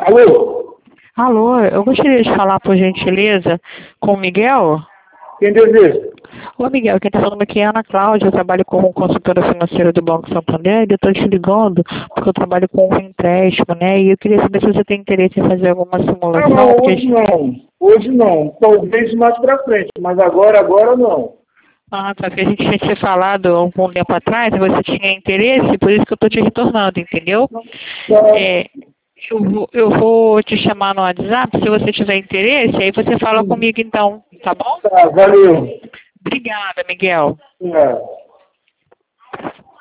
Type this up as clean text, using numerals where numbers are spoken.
Alô? Alô, eu gostaria de falar, por gentileza, com o Miguel. Quem deseja? Ô Miguel, quem está falando aqui é a Ana Cláudia, eu trabalho como consultora financeira do Banco Santander e eu estou te ligando porque eu trabalho com um empréstimo, né? E eu queria saber se você tem interesse em fazer alguma simulação. Não, hoje não. Hoje não. Talvez mais pra frente, mas agora não. Ah, tá, porque a gente tinha te falado há algum tempo atrás, e você tinha interesse, por isso que eu estou te retornando, entendeu? Tá, É, eu vou te chamar no WhatsApp, se você tiver interesse, aí você fala comigo então, tá bom? tá, valeu. Obrigada, Miguel. É.